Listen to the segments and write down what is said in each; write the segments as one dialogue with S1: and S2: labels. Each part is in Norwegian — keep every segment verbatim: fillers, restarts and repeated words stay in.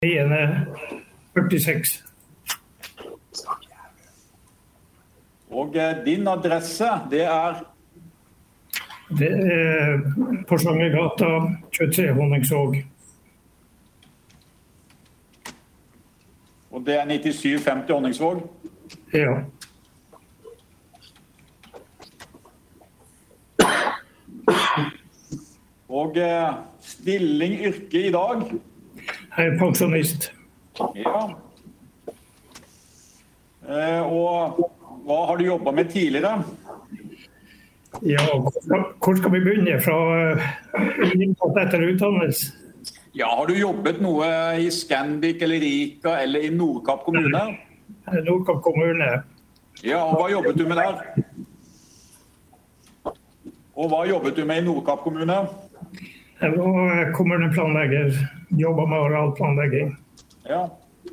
S1: førtiseks.
S2: Og din adresse, det er?
S1: Det er Porsangergata, tjuetre Honningsvåg.
S2: Og det er nittisju femti Honningsvåg?
S1: Ja.
S2: Og stilling, yrke i dag?
S1: Jeg er pensjonist.
S2: Ja. Eh, og hva har du jobbet med tidligere?
S1: Ja, hvor skal vi begynne fra etter utdannelse?
S2: Ja, har du jobbet noe i Scandic eller Rika eller i Nordkapp kommune?
S1: Nordkapp kommune.
S2: Ja, og hva jobbet du med der? Og hva jobbet du med i Nordkapp kommune?
S1: Jeg var kommuneplanlegger, jobbet med arealplanlegging.
S2: Ja.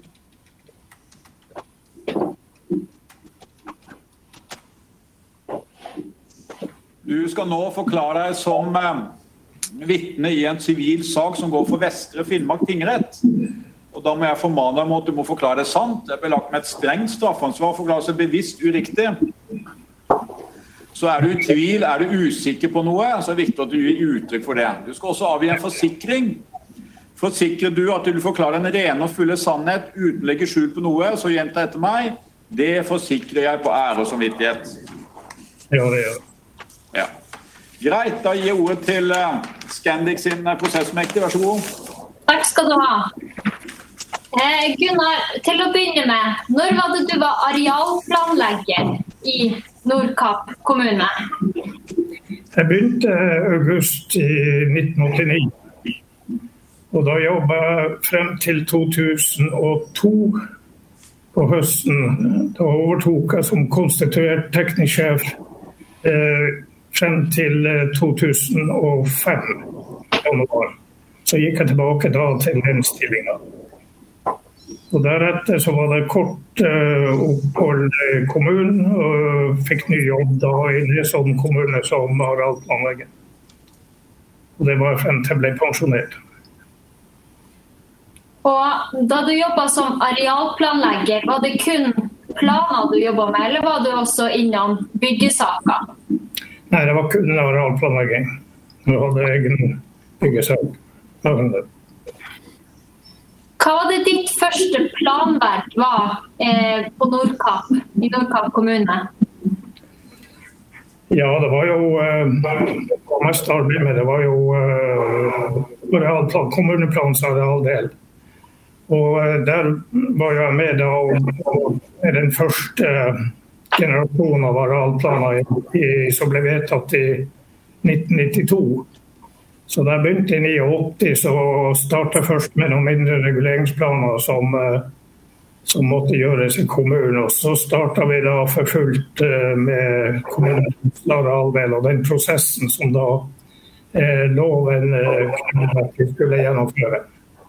S2: Du skal nå forklare deg som eh, vittne i en sivil sak som går for Vestre Finnmark tingrett. Og da må jeg formane deg om at du må forklare det sant. Det er belagt med et strengt straffansvar for å forklare seg bevisst uriktig. Så er du i tvil, er du usikker på noe, så er det viktig at du gir uttrykk for det. Du skal også avgi en forsikring. Forsikrer du at du vil forklare en ren og fulle sannhet uten å legge skjul på noe, så gjenta etter meg. Det forsikrer jeg på ære og samvittighet.
S1: Ja, det gjør.
S2: Ja. Greit, da gir jeg ordet til uh, Scandic sin prosessmektig. Vær så god.
S3: Takk skal du ha. Eh, Gunnar, til å begynne med, når var det du var arealplanlegger i Nordkapp kommune?
S1: Jeg begynte august i nitten åttini. Og da jobbet jeg frem til to tusen og to på høsten. Da overtok jeg som konstituert teknisk sjef eh, frem til to tusen og fem. Januar. Så gikk jeg tilbake da til den stillingen. Og deretter så var det kort uh, opphold i kommunen, og fikk ny jobb da i Nesodden kommune som arealplanlegger. Og det var frem til jeg ble pensjonert.
S3: Og da du jobbet som arealplanlegger, var det kun planer du jobbet med, eller var du også innom byggesaker?
S1: Nei, det var kun arealplanlegging. Jeg hadde egen byggesak.
S3: Hva var det ditt første planverk var eh, på Nordkapp, i Nordkapp kommune?
S1: Ja, det var jo eh, det mest arbeid med, det var jo eh, arealplan, kommuneplans arealdel. Og eh, der var jeg med da, og den første eh, generasjonen av arealplaner i, som ble vedtatt i nitten nittito. Så da jeg begynte i åttini, så startet jeg først med noen mindre reguleringsplaner som, som måtte gjøres i kommunen. Og så startet vi da for fullt med kommunens arealdel og den prosessen som da eh, loven eh, at vi skulle gjennomføre.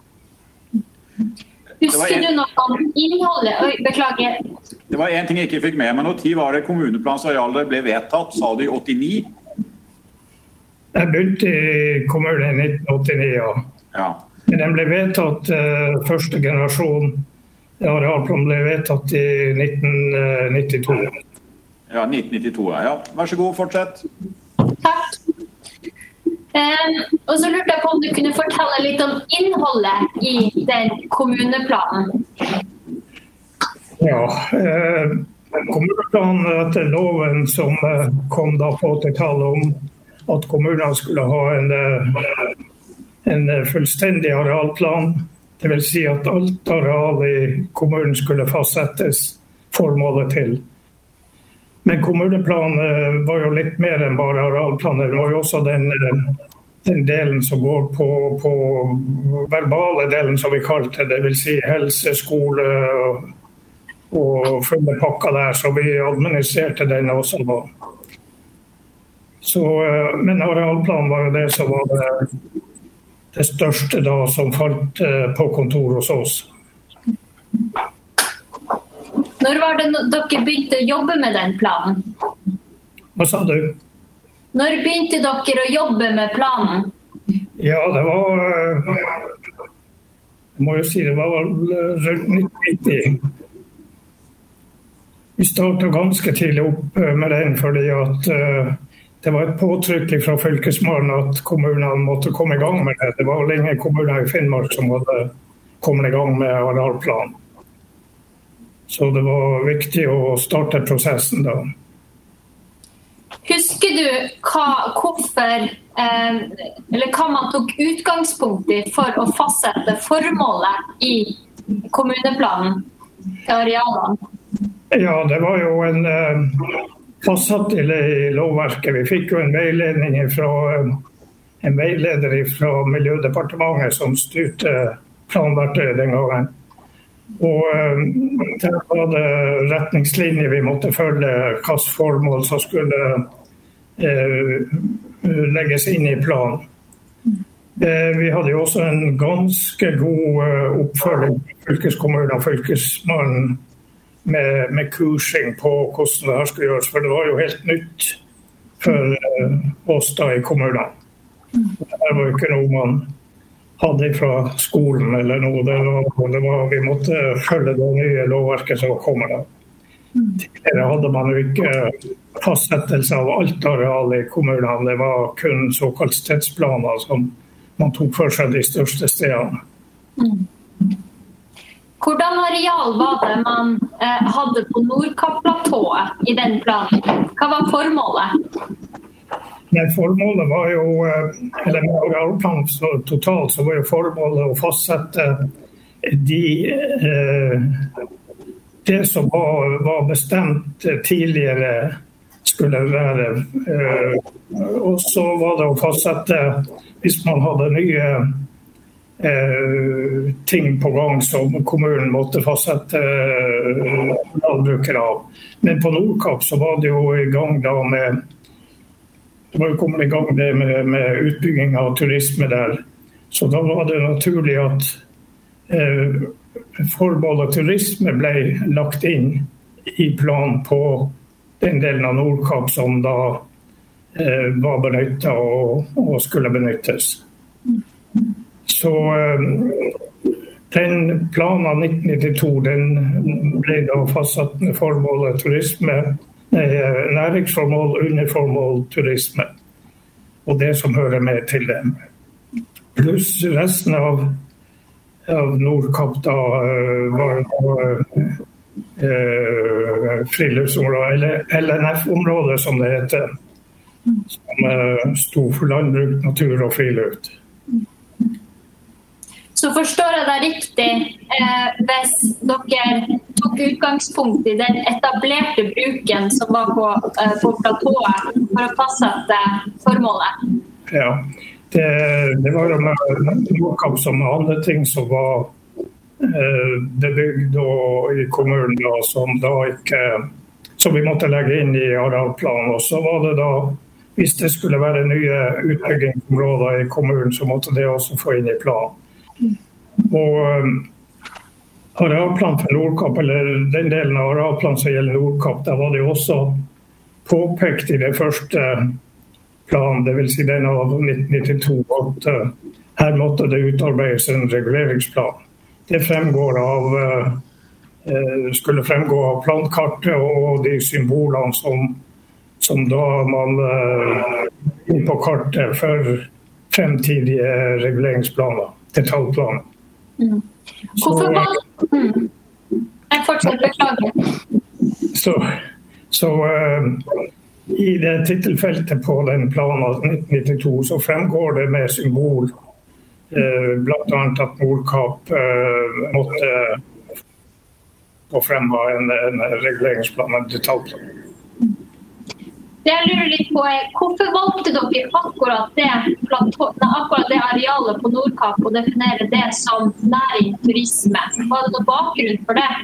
S3: Husker du noe om innholdet? Oi, beklager.
S2: Det var en ting jeg ikke fikk med, men når tid var det kommuneplans arealet ble vedtatt, sa du i åttini?
S1: Jeg begynte i kommunen i nitten åttini, ja.
S2: Ja.
S1: Den ble vedtatt, uh, første generasjon arealplan ble vedtatt i nitten nittito.
S2: Ja, nitten nittito, ja. Vær så god, fortsett.
S3: Takk. Um, og så lurte jeg på om du kunne fortelle litt om innholdet i den kommuneplanen.
S1: Ja, uh, kommuneplanen etter loven som uh, kom da på åttitallet om at kommunene skulle ha en, en fullstendig arealplan. Det vil si at alt areal i kommunen skulle fastsettes formålet til. Men kommuneplanen var jo litt mer enn bare arealplaner. Det var jo også den, den delen som går på, på verbale delen som vi kalte det. Det vil si helse, skole og, og fulle pakker der. Så vi administrerte den også da. Så, men arealplanen var jo det som var det, det største da som falt på kontor hos oss.
S3: Når var det dere begynte å jobbe med den planen?
S1: Hva sa du?
S3: Når begynte dere å jobbe med planen?
S1: Ja, det var Jeg må jo si det var rundt nitten nitti. Vi startet ganske tidlig opp med den fordi at uh, det var et påtrykk fra fylkesmannen at kommunene måtte komme i gang med det. Det var vel ingen kommuner i Finnmark som hadde kommet i gang med arealplan. Så det var viktig å starte prosessen da.
S3: Husker du hva, hvorfor, eh, eller hva man tok utgangspunkt i for å fastsette formålet i kommuneplanen til arealene?
S1: Ja, det var jo en eh, fastsatt i lovverket. Vi fikk jo en veiledning fra eh, en veileder fra Miljødepartementet som styrte planverket den gangen. Og eh, der var det retningslinjer vi måtte følge, hvilke formål som skulle eh, legges inn i planen. Eh, vi hadde jo også en ganske god eh, oppfølging av fylkeskommunen og fylkesmannen med, med kursing på hvordan det her skulle gjøres, for det var jo helt nytt for eh, oss da i kommunen. Det var jo ikke noe man hadde fra skolen eller noe. Det var, det var, vi måtte følge det nye lovverket som kommer da. Tidligere hadde man jo ikke fastsettelse av alt areal i kommunene. Det var kun såkalt stedsplaner som man tok for seg de største stedene.
S3: Hvordan areal var det man eh, hadde på Nordkapp-platået i den planen? Hva var formålet?
S1: Nei, formålet var jo, eller med arealplanen så totalt, så var jo formålet å fastsette de, eh, det som var, var bestemt tidligere skulle være. Eh, og så var det å fastsette, hvis man hadde nye eh, ting på gang som kommunen måtte fastsette eh, landbrukere av. Men på Nordkapp så var det jo i gang da med Det var jo kommet i gang med, med utbygging av turisme der. Så da var det naturlig at eh, formål av turisme ble lagt inn i planen på den delen av Nordkapp som da eh, var benyttet og, og skulle benyttes. Så eh, den planen av nitten nittito, den ble da fastsatt med formål av turisme, næringsformål, underformål, turisme og det som hører med til dem. Pluss resten av, av Nordkapp da var uh, friluftsområdet, eller L N F-området som det heter, som uh, sto for landbruk, natur og friluft.
S3: Så forstår jeg deg riktig, eh, hvis dere tok utgangspunkt i den etablerte bruken som var på, eh, på platået for å fastsette formålet?
S1: Ja, det, det var jo med Nordkapp som andre ting som var eh, bebygd i kommunen da, som da ikke, som vi måtte legge inn i arealplanen. Og så var det da, hvis det skulle være nye utbyggingsområder i kommunen, så måtte det også få inn i planen. Og um, arealplan for Nordkapp, eller den delen av arealplan som gjelder Nordkapp, der var det også påpekt i det første planen, det vil si den av nitten nittito, at uh, her måtte det utarbeides en reguleringsplan. Det fremgår av, uh, skulle fremgå av plankartet og de symbolene som, som da man uh, inn på kartet for fremtidige reguleringsplaner. Detaljplan.
S3: Mm. Hvorfor var det? Mm. Jeg fortsetter, beklager.
S1: Så, så uh, i det titelfeltet på den planen av nitten nittito så fremgår det med symbol uh, blant annet at Nordkapp uh, måtte få frem en, en reguleringsplan, en detaljplan.
S3: Det jeg lurer litt på er, hvorfor valgte dere akkurat det, akkurat det arealet på Nordkapp og definere det som næring, turisme? Var det noe bakgrunn for det?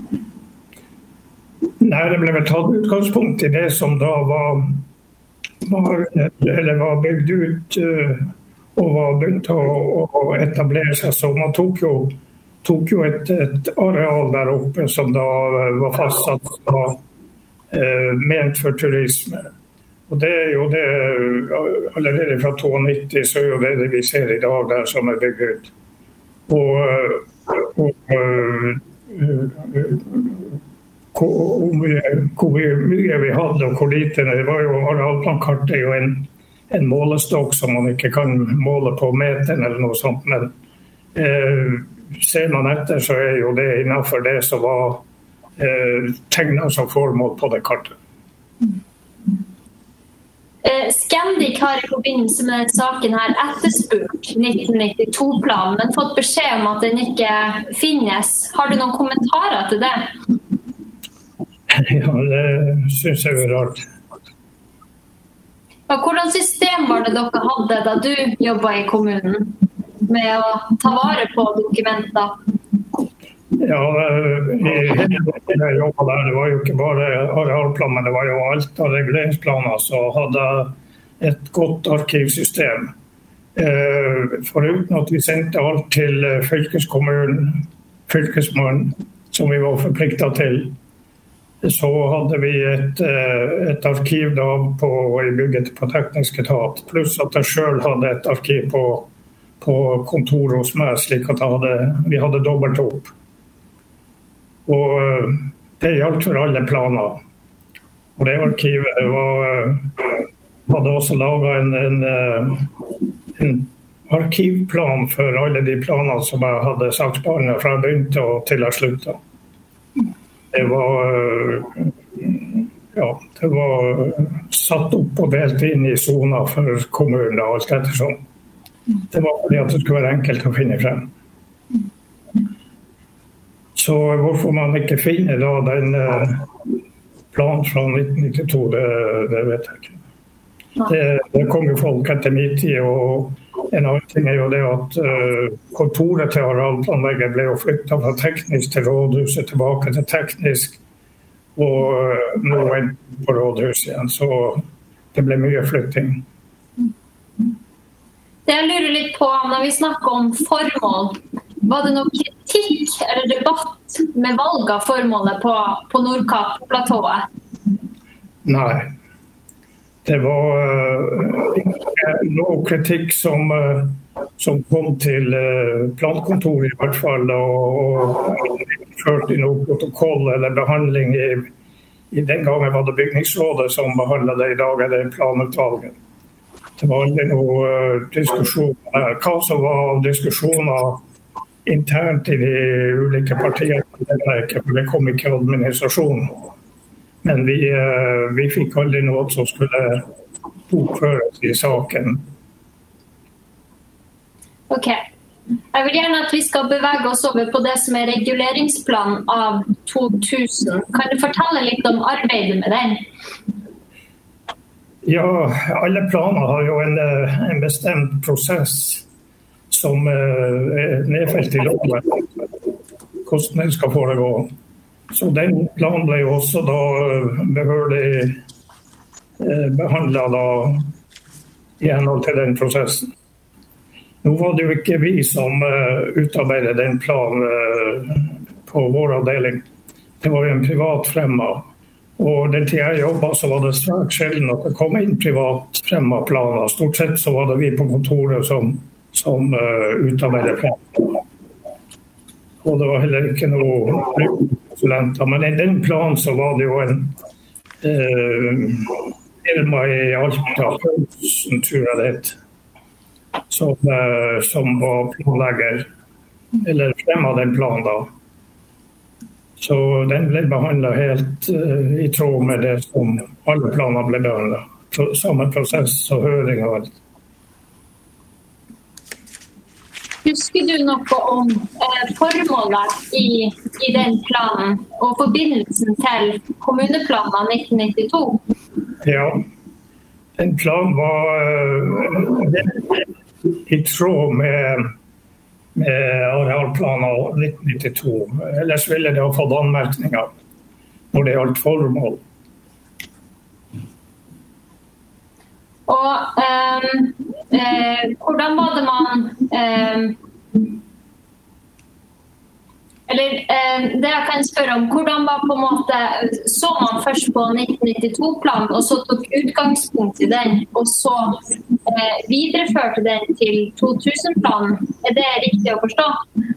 S1: Nei, det ble vel tatt utgangspunkt i det som da var, var, eller var bygd ut og var begynt å, å etablere seg. Så man tok jo, tok jo et, et areal der oppe som da var fastsatt og ment for turisme. Og det er jo det, allerede fra nitten nittito så er jo det, det vi ser i dag der som er bygd ut. Og, og hvor mye, hvor mye vi hadde og hvor lite. Det var jo, arealplankartet er jo en, en målestokk som man ikke kan måle på meteren eller noe sånt, men eh, ser man etter så er jo det innenfor det som var eh, tegnet som formål på det kartet.
S3: Scandic har i forbindelse med saken her etterspurt nitten nittito-planen, men fått beskjed om at den ikke finnes. Har du noen kommentarer til det?
S1: Ja, det synes jeg er rart.
S3: Hvordan system var det dere hadde da du jobbet i kommunen med å ta vare på dokumenter?
S1: Ja, jeg jobbet der. Det var jo ikke bare arealplan, men det var jo alt av reguleringsplaner som hadde et godt arkivsystem. Foruten at vi sendte alt til fylkeskommunen, fylkesmannen, som vi var forpliktet til, så hadde vi et, et arkiv da på, i bygget på teknisk etat, pluss at jeg selv hadde et arkiv på, på kontoret hos meg, slik at hadde, vi hadde dobbelt opp. Og det gjaldt for alle planer. Og det arkivet var, hadde også laget en, en, en arkivplan for alle de planene som jeg hadde saksbehandlet fra jeg begynte og til jeg sluttet. Det var, ja, det var satt opp og delt inn i zoner for kommunen og alt etter sånn. Det var fordi at det skulle være enkelt å finne frem. Så hvorfor man ikke finner da den planen fra nitten nittito, det, det vet jeg ikke. Det, det kom jo folk etter min tid, og en annen ting er jo det at kontoret til arealplanlegget ble jo flyttet fra teknisk til rådhuset, tilbake til teknisk, og nå er det på rådhuset igjen, så det ble mye flytting.
S3: Det jeg lurer litt på, når vi snakker om formål, var det noe kritikk eller debatt med valg av formålet på, på Nordkapp-platået?
S1: Nei. Det var uh, ikke noe kritikk som, uh, som kom til uh, plankontoret i hvert fall, og, og ført i noe protokoll eller behandling i, i den gangen var det bygningsrådet som behandlet det, i dag er det planutvalget. Det var aldri noe uh, diskusjon der. Hva som var diskusjoner internt i de ulike partiene, for det kom ikke administrasjon. Men vi, vi fikk aldri noe som skulle bokføres i saken.
S3: Ok. Jeg vil gjerne at vi skal bevege oss over på det som er reguleringsplanen av to tusen. Kan du fortelle litt om arbeidet med den?
S1: Ja, alle planer har jo en, en bestemt prosess som er nedfelt i loven, hvordan den skal foregå. Så den planen ble jo også da behørig behandlet da, i henhold til den prosessen. Nå var det jo ikke vi som utarbeidet den planen på vår avdeling. Det var jo en privat fremmed. Og den tiden jeg jobbet så var det svært sjelden at det kom inn privat fremmed planer. Stort sett så var det vi på kontoret som som uh, utarbeidet planen. Og det var heller ikke noe konsulenter. Men i den planen så var det jo en uh, firma i Alta, Pølsen, tror jeg det het, som, uh, som var planlegger, eller fremmet den planen da. Så den ble behandlet helt uh, i tråd med det som alle planer ble behandlet. Samme prosess og høring og alt.
S3: Husker du noe om eh, formålet i, i den planen og forbindelsen til kommuneplanen nitten nittito?
S1: Ja, den planen var uh, i tråd med, med arealplanen nitten nittito. Ellers ville det ha fått anmerkninger når det gjaldt formål.
S3: Og eh, eh, hvordan var det man eh, Eller eh, det jeg kan spørre om, hvordan var på en måte, så man først på nitten nittito-planen, og så tok utgangspunkt i den, og så eh, videreførte den til to tusen-planen. Er det riktig å forstå?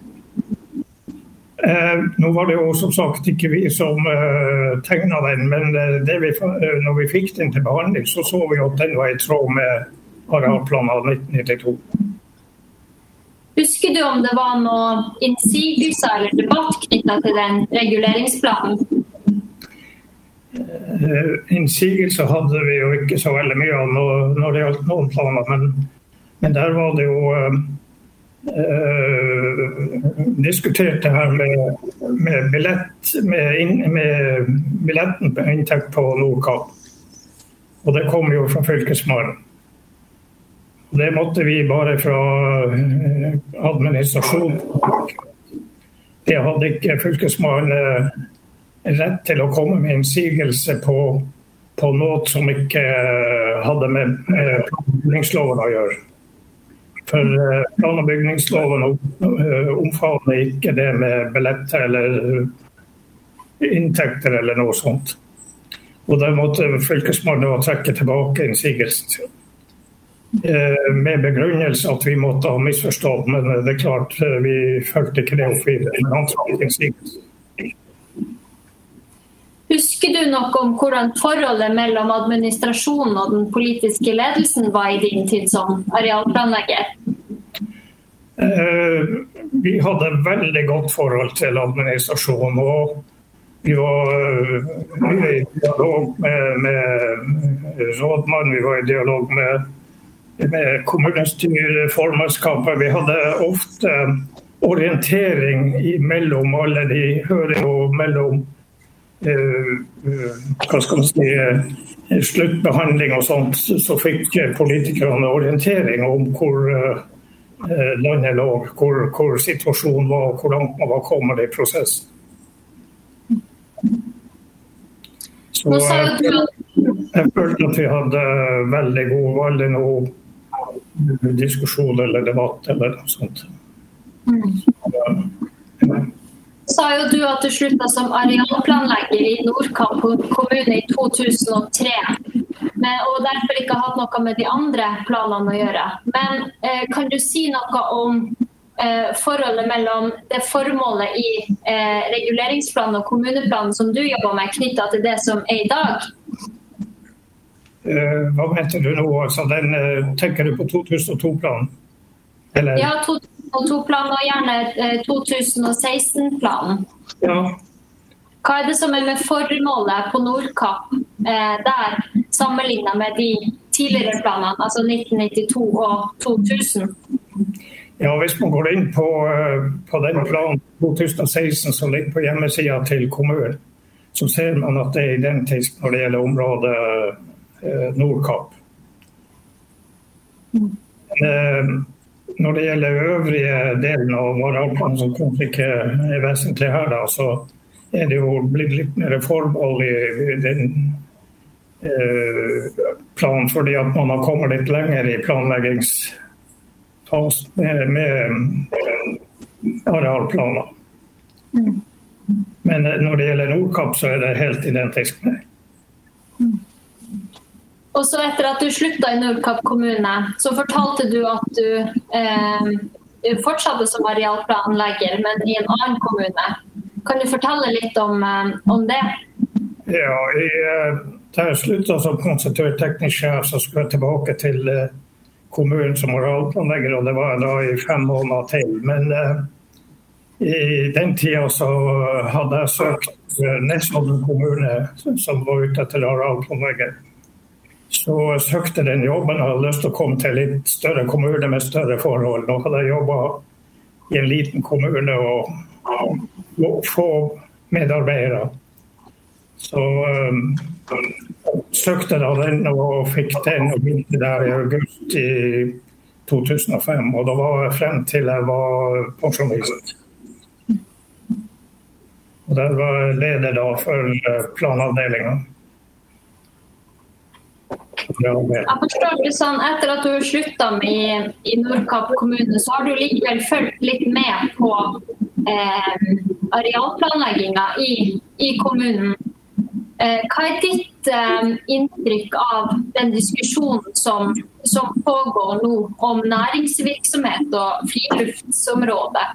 S1: Eh, nå var det jo som sagt ikke vi som eh, tegnet den, men det vi, når vi fikk den til behandling, så så vi at den var i tråd med arealplanen av nitten nittito.
S3: Husker du om det var noen innsigelser eller debatt knyttet til den reguleringsplanen?
S1: Uh, innsigelser hadde vi jo ikke så veldig mye av når, når det gjaldt noen planer, men, men der var det jo uh, uh, diskutert det her med, med, billett, med, inn, med billetten på inntekt på Nordkapp. Og det kom jo fra fylkesmannen. Det måtte vi bare fra administrasjon. Det hadde ikke fylkesmannen rett til å komme med innsigelse på, på noe som ikke hadde med plan- og bygningsloven å gjøre. For plan- og bygningsloven omfatter ikke det med billetter eller inntekter eller noe sånt. Og der måtte fylkesmannen trekke tilbake innsigelsen. Med begrunnelse at vi måtte ha misforstått, men det er klart vi følte ikke det opp i det. Men han trakk innsigelse.
S3: Husker du noe om hvordan forholdet mellom administrasjonen og den politiske ledelsen var i din tid som arealplanlegger?
S1: Eh, vi hadde veldig godt forhold til administrasjonen, og vi var, vi var i dialog med, med rådmann, vi var i dialog med med kommunestyreformannskapet. Vi hadde ofte orientering mellom alle de høringer og mellom eh, hva skal man si, sluttbehandling og sånt, så fikk politikerne orientering om hvor eh, landet lå, hvor, hvor situasjonen var, hvor langt man var kommet i prosessen. Så jeg, jeg følte at vi hadde veldig god, veldig noe diskusjon eller debatt eller noe sånt.
S3: Mm. Ja. Sa jo du at du sluttet som arealplanlegger i Nordkapp kommune i to tusen og tre, men, og derfor ikke hatt noe med de andre planene å gjøre. Men eh, kan du si noe om eh, forholdet mellom det formålet i eh, reguleringsplanen og kommuneplanen som du jobber med, knyttet til det som er i dag?
S1: Uh, hva mente du nå? Altså, den, uh, tenker du på to tusen og to-planen? Eller?
S3: Ja, to tusen og to-planen og gjerne uh, to tusen og seksten-planen.
S1: Ja.
S3: Hva er det som er med formålet på Nordkapp uh, der, sammenlignet med de tidligere planene, altså nitten nittito og to tusen?
S1: Ja, hvis man går inn på, uh, på den planen to tusen og seksten som ligger på hjemmesiden til kommunen, så ser man at det er identisk når det gjelder området Nordkapp. Mm. Når det gjelder øvrige delen av arealplanen som kanskje ikke er vesentlig her, da, så er det jo blitt litt mer formål i den eh, planen, fordi at man har kommet litt lenger i planleggingsfasen med, med arealplaner. Mm. Men når det gjelder Nordkapp, så er det helt identisk med.
S3: Mm. Og så etter at du sluttet i Nordkapp kommune, så fortalte du at du eh, fortsatte som arealplanlegger, men i en annen kommune. Kan du fortelle litt om, eh, om det?
S1: Ja, jeg, da jeg sluttet som konstituert teknisk sjef, så skulle jeg tilbake til eh, kommunen som arealplanlegger, og det var da i fem måneder til. Men eh, i den tiden så hadde jeg søkt eh, Nesodden kommune, som var ute til arealplanlegger. Så søkte den jobben og hadde lyst til å komme til en litt større kommune med større forhold. Nå hadde jeg jobbet i en liten kommune og, og få medarbeidere. Så um, søkte jeg den og fikk den og begynte der i august i to tusen og fem. Og da var jeg frem til jeg var pensjonist. Og der var jeg leder da for planavdelingen.
S3: Jeg forstår det sånn, etter at du har sluttet i, i Nordkapp kommune, så har du likevel følt litt med på eh, arealplanleggingen i, i kommunen. Hva er ditt inntrykk av den diskusjonen som, som pågår nå om næringsvirksomhet og friluftsområdet?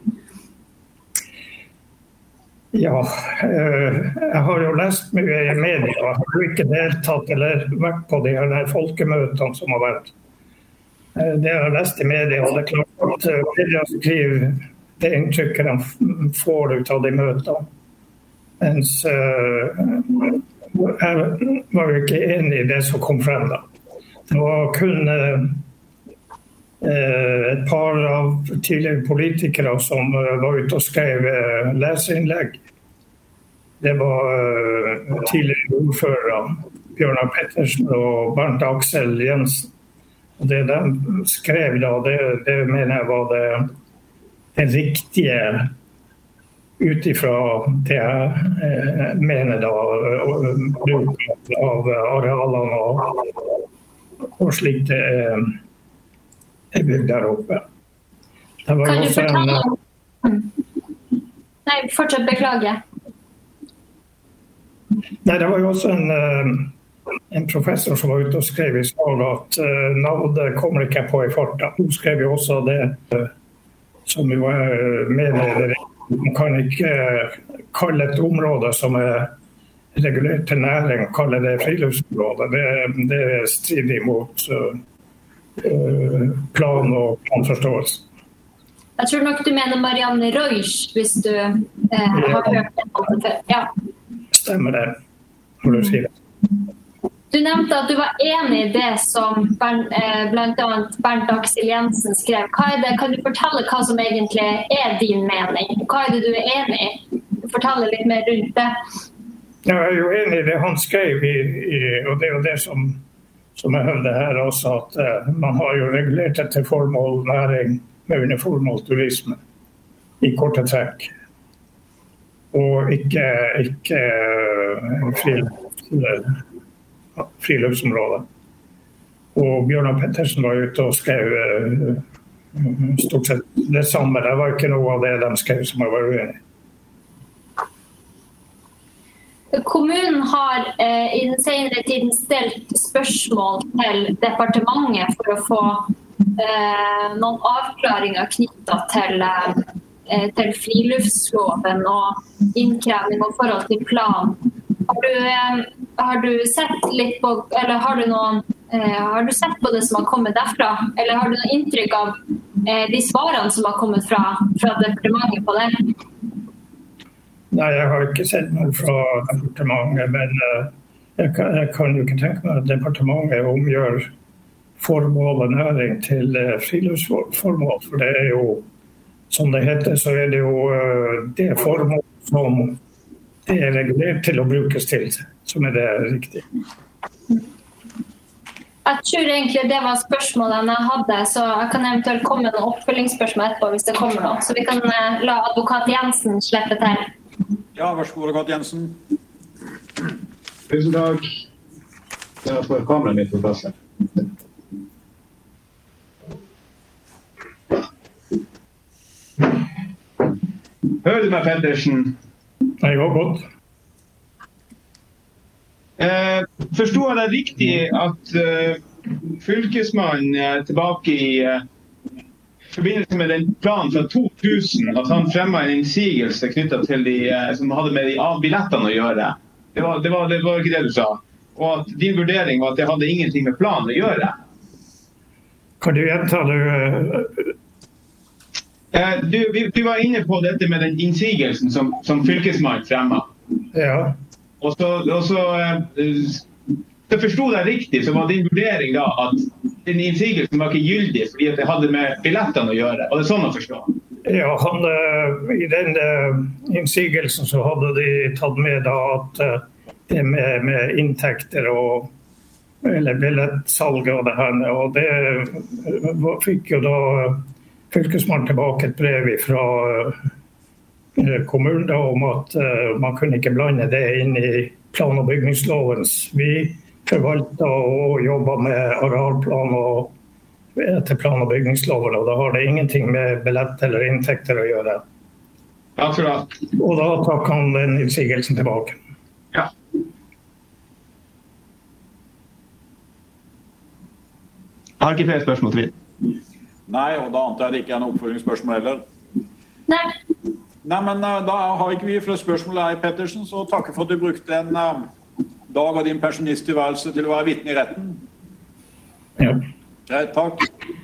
S1: Ja, jeg har jo lest mye i media. Jeg har jo ikke deltatt eller vært på de her folkemøtene som har vært. Det jeg har lest i media, og det er klart at media skriver det inntrykket de får ut av de møtene. Mens jeg var jo ikke enig i det som kom frem da. Det var kun et par av tidligere politikere som var ute og skrev leseinnlegg. Det var tidligere ordfører Bjørnar Pettersen og Bernt Aksel Jensen. Og det de skrev da, det, det mener jeg var det, det riktige utifra det jeg mener da, bruk av arealene og, og slik det er, er bygd der oppe. Det var
S3: kan du
S1: også
S3: fortelle
S1: en...
S3: om... Nei, fortsatt beklage.
S1: Nei, det var jo også en, en professor som var ute og skrev i salen at navnet kommer ikke på i farta. Hun skrev jo også det som jo er mener man kan ikke kalle et område som er regulert til næring, kalle det friluftsområde. Det, det er stridig mot uh, plan og planforståelse.
S3: Jeg tror nok du mener Marianne Reusch, hvis du eh, har hørt det før. Ja.
S1: Stemmer det, når du sier det.
S3: Du nevnte at du var enig i det som Bernt, eh, blant annet Bernt Aksel Jensen skrev. Hva er det? Kan du fortelle hva som egentlig er din mening? Hva er det du er enig i? Fortelle litt mer rundt det.
S1: Ja, jeg er jo enig i det han skrev, i, i, og det er jo det som, som jeg hørte her også, at uh, man har jo regulert det til formål næring med uniformål turisme i korte trekk. Og ikke, ikke uh, friluftsområdet. friluftsområdet. Og Bjørnar Pettersen var ute og skrev uh, stort sett det samme. Det var ikke noe av det de skrev som jeg var uenig i.
S3: Kommunen har eh, i den senere tiden stilt spørsmål til departementet for å få eh, noen avklaringer knyttet til, eh, til friluftsloven og innkrevning og forhold til plan. Har du, eh, har du sett litt på, eller har du noen, eh, har du sett på det som har kommet derfra? Eller har du noen inntrykk av eh, de svarene som har kommet fra, fra departementet på det?
S1: Nei, jeg har ikke sett noe fra departementet, men uh, jeg, kan, jeg kan jo ikke tenke meg at departementet omgjør formål og næring til uh, friluftsformål, for det er jo, som det heter, så er det jo uh, det formål som det er regulert til å brukes til, som er det riktige.
S3: Jeg tror egentlig det var spørsmålene jeg hadde, så jeg kan eventuelt komme med noen oppfølgingsspørsmål etterpå hvis det kommer noe. Så vi kan uh, la advokat Jensen slippe til.
S2: Ja, vær så god, advokat Jensen.
S4: Tusen takk. Jeg får kameraet mitt på plass her. Hører du meg, Pettersen?
S1: Nei, det var godt.
S4: Eh, forstod jeg det riktig at uh, fylkesmannen uh, tilbake i uh, forbindelse med den planen fra to tusen, at han fremmet en innsigelse knyttet til de uh, som hadde med de billettene å gjøre? Det var, det, var, det var ikke det du sa. Og at din vurdering var at det hadde ingenting med planen å gjøre?
S1: Kan du gjenta det?
S4: Uh, du, vi, vi var inne på dette med den innsigelsen som, som fylkesmannen fremmet.
S1: Ja.
S4: Og så, og så, så forstod jeg riktig, så var din vurdering da at den innsigelsen var ikke gyldig fordi at det hadde med billettene å gjøre. Og det er sånn å forstå?
S1: Ja, han, i den innsigelsen så hadde de tatt med da at det med, med inntekter og eller billettsalg og det her, og det fikk jo da fylkesmannen tilbake et brev fra kommunen om at uh, man kunne ikke blande det inn i plan- og bygningslovens. Vi forvalter og jobber med arealplan og etter plan- og bygningsloven, og da har det ingenting med billett eller inntekter å gjøre.
S4: Akkurat.
S1: Og da tar han den innsigelsen tilbake.
S4: Ja. Jeg har ikke flere spørsmål til vi.
S2: Nei, og da antar jeg det ikke er noen oppfølgingsspørsmål heller.
S3: Nei.
S2: Nei, men uh, da har ikke vi flere spørsmål her, Pettersen, så takker for at du brukte en uh, dag av din pensjonisttilværelse til å være vitne i retten.
S1: Ja.
S2: Greit, takk.